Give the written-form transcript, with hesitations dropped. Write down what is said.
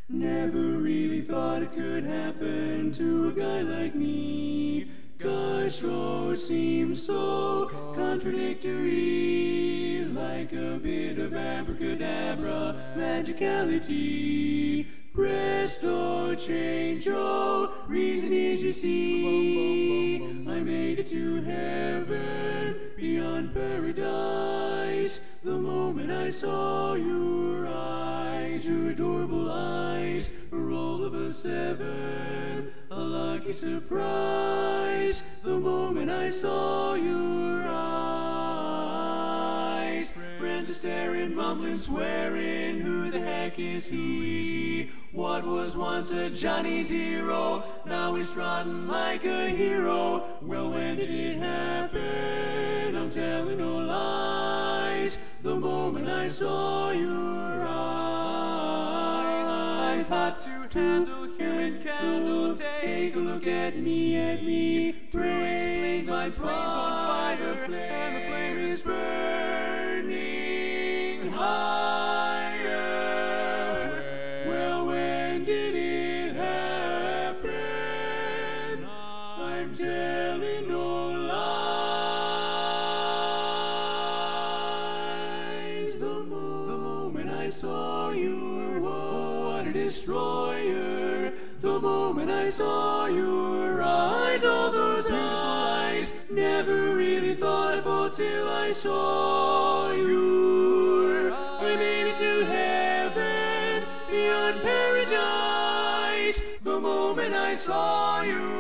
Never really thought it could happen to a guy like me. Gosh, oh, seems so contradictory, like a bit of abracadabra magicality. Presto, change, oh, reason is you see, I made it to heaven, beyond paradise, the moment I saw your eyes, your adorable eyes, a roll of a 7, a lucky surprise, the moment I saw your eyes. Friends are staring, mumbling, swearing, who the heck is he? What was once a Johnny Zero, now he's trotting like a hero. Well, when did it happen? I'm telling no lies. The moment I saw your eyes, hot to handle, human candle, take a look at me, praise my flames on fire, and the flame is burning higher. Well, when did it happen? I'm telling no lies. The moment I saw you, oh, what a destroyer. The moment I saw your eyes, all those eyes, never really thought I'd fall till I saw you. I made it to heaven, beyond paradise, the moment I saw you.